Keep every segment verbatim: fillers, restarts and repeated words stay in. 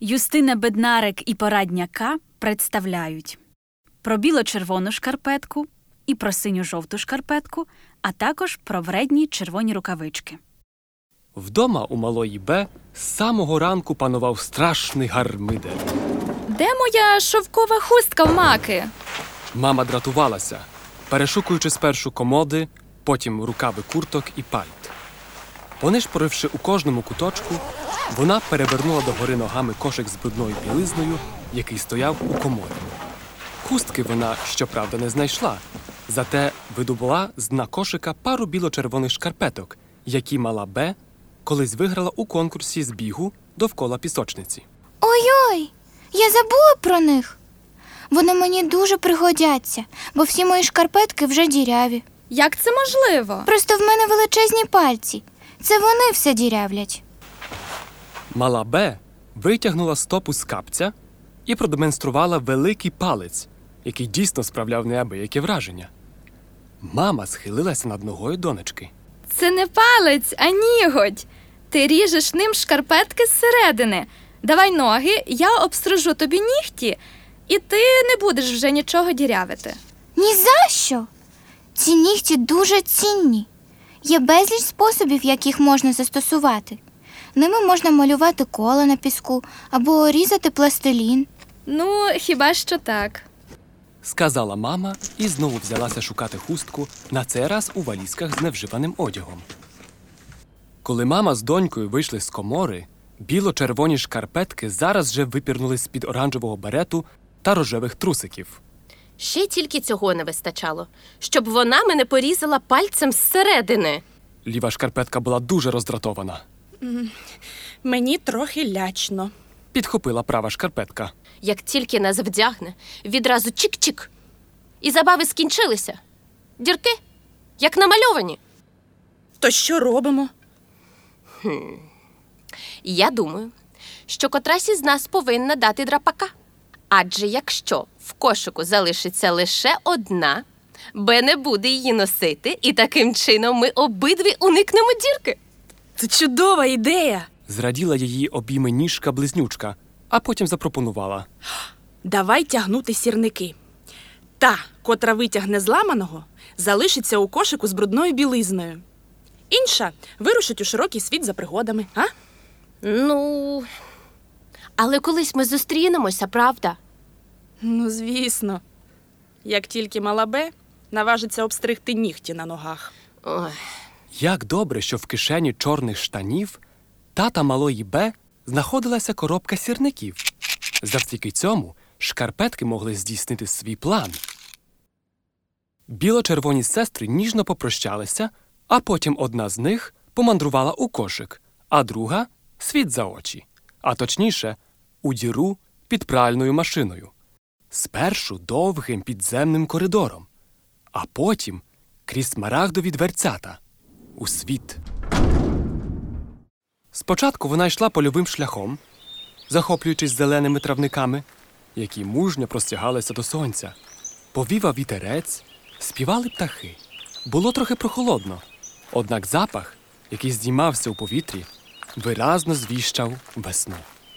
Юстина Беднарик і Порадня К представляють про біло-червону шкарпетку і про синьо-жовту шкарпетку, а також про вредні червоні рукавички. Вдома у малої Б з самого ранку панував страшний гармидер. Де моя шовкова хустка в Маки? Мама дратувалася, перешукуючи спершу комоди, потім рукави курток і пальт. Понишпоривши у кожному куточку, вона перевернула догори ногами кошик з брудною білизною, який стояв у комоді. Хустки вона, щоправда, не знайшла, зате видобула з дна кошика пару біло-червоних шкарпеток, які мала Б колись виграла у конкурсі з бігу довкола пісочниці. Ой-ой, я забула про них. Вони мені дуже пригодяться, бо всі мої шкарпетки вже діряві. Як це можливо? Просто в мене величезні пальці. Це вони все дірявлять. Мала Б витягнула стопу з капця і продемонструвала великий палець, який дійсно справляв неабияке враження. Мама схилилася над ногою донечки. Це не палець, а ніготь. Ти ріжеш ним шкарпетки зсередини. Давай ноги, я обстрижу тобі нігті, і ти не будеш вже нічого дірявити. Ні за що! Ці нігті дуже цінні. Є безліч способів, як їх можна застосувати. Ними можна малювати кола на піску або різати пластилін. Ну, хіба що так. Сказала мама і знову взялася шукати хустку, на цей раз у валізках з невживаним одягом. Коли мама з донькою вийшли з комори, біло-червоні шкарпетки зараз же випірнули з-під оранжевого берету та рожевих трусиків. Ще тільки цього не вистачало, щоб вона мене порізала пальцем зсередини. Ліва шкарпетка була дуже роздратована. Мені трохи лячно. Підхопила права шкарпетка. Як тільки нас вдягне, відразу чик-чик. І забави скінчилися. Дірки, як намальовані. То що робимо? Хм. Я думаю, що котрась із нас повинна дати драпака. Адже якщо в кошику залишиться лише одна, Б не буде її носити, і таким чином ми обидві уникнемо дірки. Це чудова ідея. Зраділа її обійми ніжка-близнючка, а потім запропонувала. Давай тягнути сірники. Та, котра витягне зламаного, залишиться у кошику з брудною білизною. Інша вирушить у широкий світ за пригодами, а? Ну, але колись ми зустрінемося, правда? Ну, звісно. Як тільки мала Б наважиться обстригти нігті на ногах. Ой. Як добре, що в кишені чорних штанів тата малої Б знаходилася коробка сірників. Завдяки цьому шкарпетки могли здійснити свій план. Біло-червоні сестри ніжно попрощалися, а потім одна з них помандрувала у кошик, а друга – світ за очі, а точніше – у діру під пральною машиною. Спершу довгим підземним коридором, а потім крізь смарагдові дверцята – у світ. Спочатку вона йшла польовим шляхом, захоплюючись зеленими травниками, які мужньо простягалися до сонця. Повівав вітерець, співали птахи. Було трохи прохолодно, однак запах, який здіймався у повітрі, виразно звіщав весну.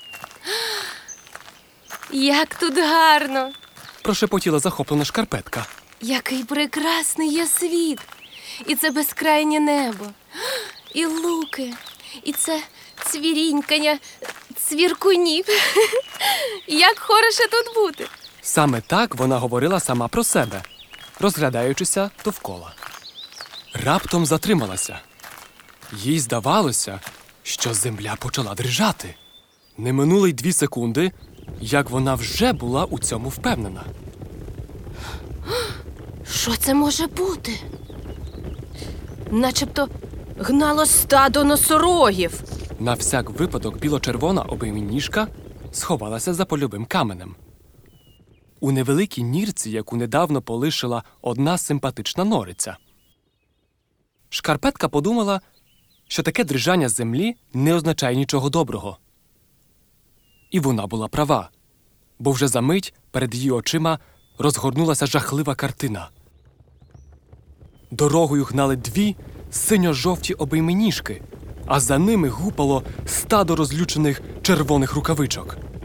Як тут гарно! Прошепотіла захоплена шкарпетка. Який прекрасний є світ! І це безкрайнє небо, і луки, і це цвірінькання цвіркунів. Як хороше тут бути! Саме так вона говорила сама про себе, розглядаючися довкола. Раптом затрималася. Їй здавалося, що земля почала дрижати. Не минуло й дві секунди, як вона вже була у цьому впевнена. Що це може бути? Начебто гнало стадо носорогів. На всяк випадок біло-червона обіймініжка сховалася за польовим каменем. У невеликій нірці, яку недавно полишила одна симпатична нориця. Шкарпетка подумала, що таке дрижання землі не означає нічого доброго. І вона була права, бо вже за мить перед її очима розгорнулася жахлива картина. Дорогою гнали дві синьо-жовті обійменіжки, а за ними гупало стадо розлючених червоних рукавичок.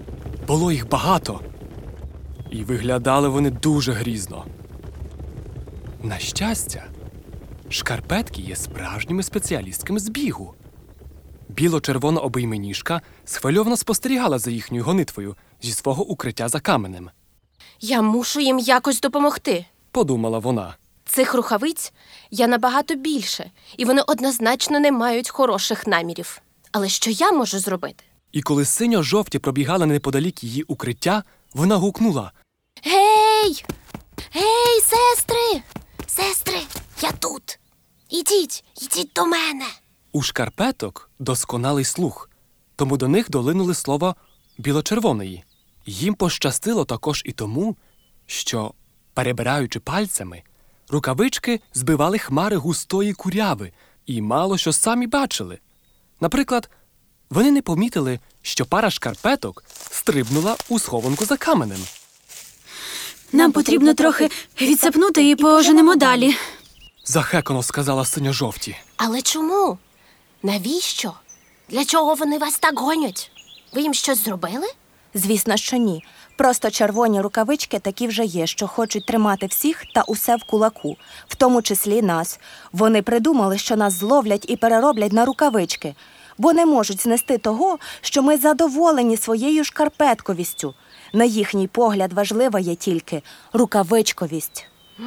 було їх багато. І виглядали вони дуже грізно. На щастя, шкарпетки є справжніми спеціалістками з бігу. Біло-червона обійменіжка схвильовано спостерігала за їхньою гонитвою зі свого укриття за каменем. Я мушу їм якось допомогти. Подумала вона. Цих рукавиць я набагато більше, і вони однозначно не мають хороших намірів. Але що я можу зробити? І коли синьо-жовті пробігали неподалік її укриття, вона гукнула. Гей! Гей, сестри! Сестри, я тут! Ідіть, ідіть до мене! У шкарпеток досконалий слух, тому до них долинули слова біло-червоної. Їм пощастило також і тому, що, перебираючи пальцями, рукавички збивали хмари густої куряви і мало що самі бачили. Наприклад, вони не помітили, що пара шкарпеток стрибнула у схованку за каменем. Нам потрібно трохи відсапнути і поженемо далі. Захекано сказала синьо-жовті. Але чому? Навіщо? Для чого вони вас так гонять? Ви їм щось зробили? Звісно, що ні. Просто червоні рукавички такі вже є, що хочуть тримати всіх та усе в кулаку, в тому числі нас. Вони придумали, що нас зловлять і перероблять на рукавички, бо не можуть знести того, що ми задоволені своєю шкарпетковістю. На їхній погляд важлива є тільки рукавичковість.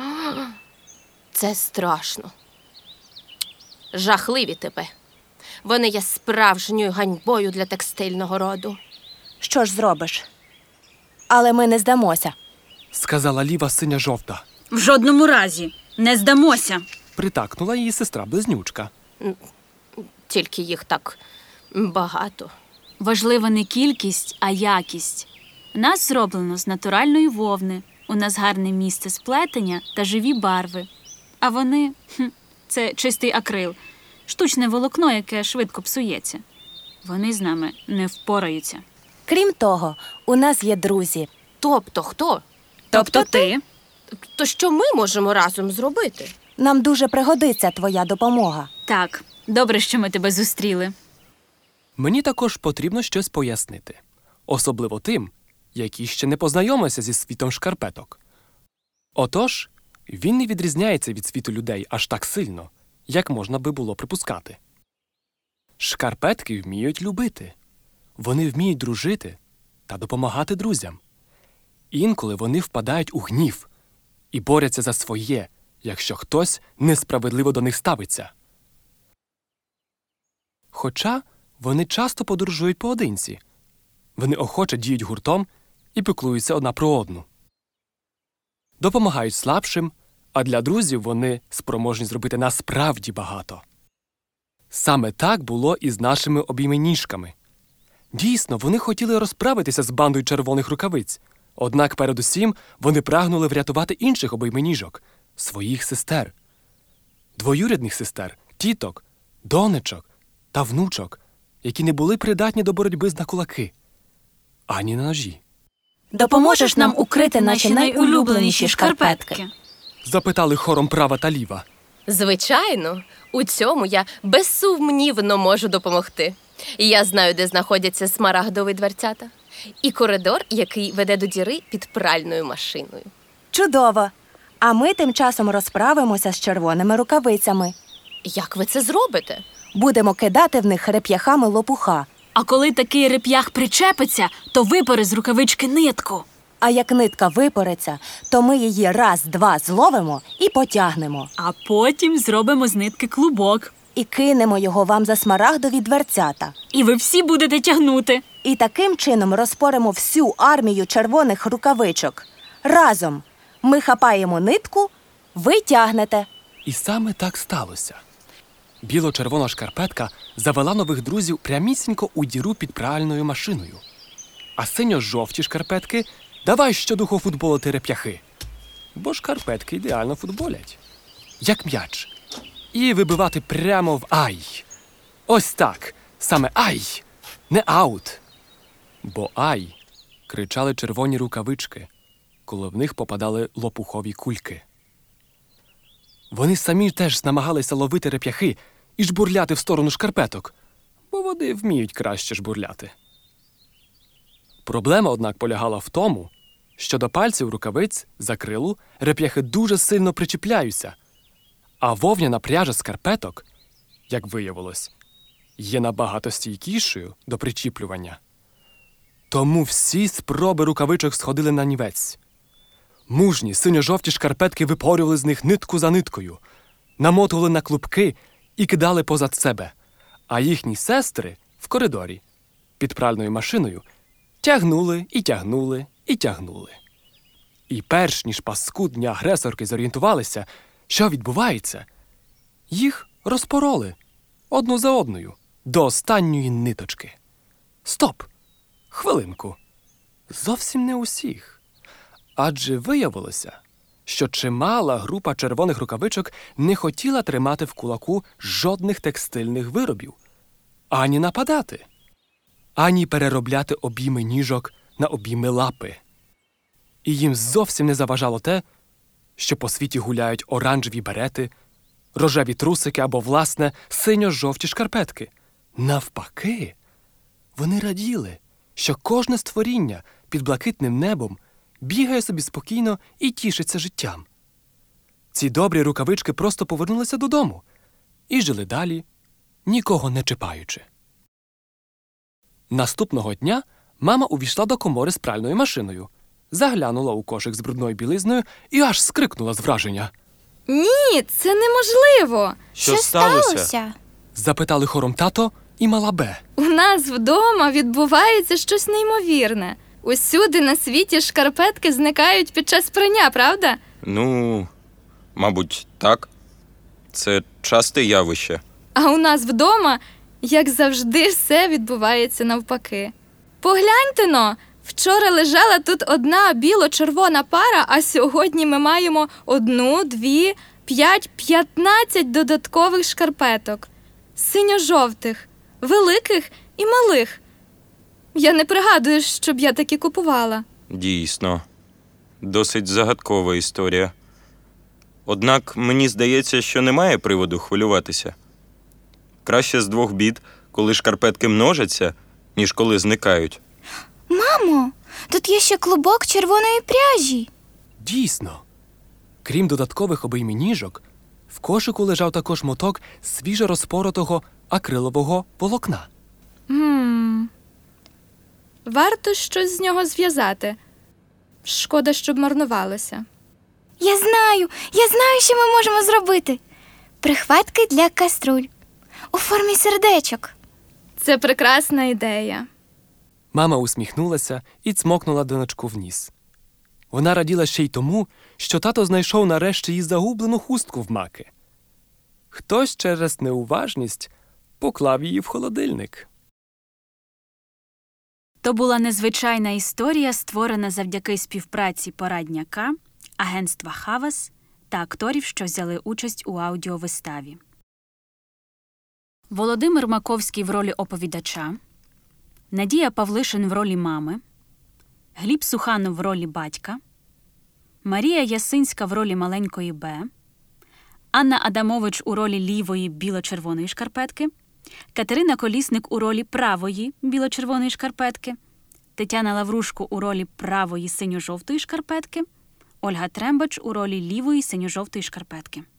Це страшно. Жахливі типи. Вони є справжньою ганьбою для текстильного роду. Що ж зробиш? Але ми не здамося. Сказала ліва синя-жовта. В жодному разі. Не здамося. Притакнула її сестра-близнючка. Тільки їх так багато. Важлива не кількість, а якість. Нас зроблено з натуральної вовни. У нас гарне місце сплетення та живі барви. А вони хм, – це чистий акрил. Штучне волокно, яке швидко псується. Вони з нами не впораються. Крім того, у нас є друзі. Тобто хто? Тобто ти? То що ми можемо разом зробити? Нам дуже пригодиться твоя допомога. Так, добре, що ми тебе зустріли. Мені також потрібно щось пояснити. Особливо тим, які ще не познайомилися зі світом шкарпеток. Отож, він не відрізняється від світу людей аж так сильно, як можна би було припускати. Шкарпетки вміють любити. Вони вміють дружити та допомагати друзям. Інколи вони впадають у гнів і борються за своє, якщо хтось несправедливо до них ставиться. Хоча вони часто подорожують поодинці. Вони охоче діють гуртом і піклуються одна про одну. Допомагають слабшим, а для друзів вони спроможні зробити насправді багато. Саме так було і з нашими обійменіжками. Дійсно, вони хотіли розправитися з бандою червоних рукавиць, однак передусім вони прагнули врятувати інших обійменіжок – своїх сестер. Двоюрідних сестер, тіток, донечок та внучок, які не були придатні до боротьби на кулаки, ані на ножі. Допоможеш нам укрити наші найулюбленіші шкарпетки? Запитали хором права та ліва. Звичайно, у цьому я безсумнівно можу допомогти. Я знаю, де знаходяться смарагдові дверцята і коридор, який веде до діри під пральною машиною. Чудово! А ми тим часом розправимося з червоними рукавицями. Як ви це зробите? Будемо кидати в них реп'яхами лопуха. А коли такий реп'ях причепиться, то випари з рукавички нитку. А як нитка випориться, то ми її раз-два зловимо і потягнемо. А потім зробимо з нитки клубок. І кинемо його вам за смарагдові дверцята. І ви всі будете тягнути. І таким чином розпоримо всю армію червоних рукавичок. Разом ми хапаємо нитку, ви тягнете. І саме так сталося. Біло-червона шкарпетка завела нових друзів прямісінько у діру під пральною машиною. А синьо-жовті шкарпетки давай щодуху футболити реп'яхи. Бо шкарпетки ідеально футболять. Як м'яч. І вибивати прямо в ай. Ось так. Саме ай. Не аут. Бо ай кричали червоні рукавички, коли в них попадали лопухові кульки. Вони самі теж намагалися ловити реп'яхи і жбурляти в сторону шкарпеток, бо вони вміють краще жбурляти. Проблема, однак, полягала в тому, що до пальців рукавиць за крилу реп'яхи дуже сильно причіпляються, а вовняна пряжа скарпеток, як виявилось, є набагато стійкішою до причіплювання. Тому всі спроби рукавичок сходили на нівець. Мужні синьо-жовті шкарпетки випорювали з них нитку за ниткою, намотували на клубки і кидали позад себе, а їхні сестри в коридорі під пральною машиною тягнули і тягнули і тягнули. І перш ніж паскудні агресорки зорієнтувалися, що відбувається, їх розпороли одну за одною до останньої ниточки. Стоп! Хвилинку. Зовсім не усіх. Адже виявилося, що чимала група червоних рукавичок не хотіла тримати в кулаку жодних текстильних виробів, ані нападати, ані переробляти обійми ніжок на обійми лапи. І їм зовсім не заважало те, що по світі гуляють оранжеві берети, рожеві трусики або, власне, синьо-жовті шкарпетки. Навпаки, вони раділи, що кожне створіння під блакитним небом бігає собі спокійно і тішиться життям. Ці добрі рукавички просто повернулися додому і жили далі, нікого не чіпаючи. Наступного дня мама увійшла до комори з пральною машиною, заглянула у кошик з брудною білизною і аж скрикнула з враження. Ні, це неможливо. Що сталося? Запитали хором тато і мала Б. У нас вдома відбувається щось неймовірне. Усюди на світі шкарпетки зникають під час прання, правда? Ну, мабуть, так. Це часте явище. А у нас вдома, як завжди, все відбувається навпаки. Погляньте-но, вчора лежала тут одна біло-червона пара, а сьогодні ми маємо одну, дві, п'ять, п'ятнадцять додаткових шкарпеток. Синьо-жовтих, великих і малих. Я не пригадую, щоб я такі купувала. Дійсно. Досить загадкова історія. Однак мені здається, що немає приводу хвилюватися. Краще з двох бід, коли шкарпетки множаться, ніж коли зникають. Мамо, тут є ще клубок червоної пряжі. Дійсно. Крім додаткових обіймів ніжок, в кошику лежав також моток свіжо розпоротого акрилового волокна. Гм. Варто щось з нього зв'язати. Шкода, щоб марнувалося. Я знаю, я знаю, що ми можемо зробити. Прихватки для каструль. У формі сердечок. Це прекрасна ідея. Мама усміхнулася і цмокнула донечку в ніс. Вона раділа ще й тому, що тато знайшов нарешті її загублену хустку в маки. Хтось через неуважність поклав її в холодильник. То була незвичайна історія, створена завдяки співпраці порадняка, агентства «Хавас» та акторів, що взяли участь у аудіовиставі. Володимир Маковський в ролі оповідача, Надія Павлишин в ролі мами, Гліб Суханов в ролі батька, Марія Ясинська в ролі маленької Б, Анна Адамович у ролі лівої біло-червоної шкарпетки, Катерина Колісник у ролі правої біло-червоної шкарпетки, Тетяна Лаврушко у ролі правої синьо-жовтої шкарпетки, Ольга Трембач у ролі лівої синьо-жовтої шкарпетки.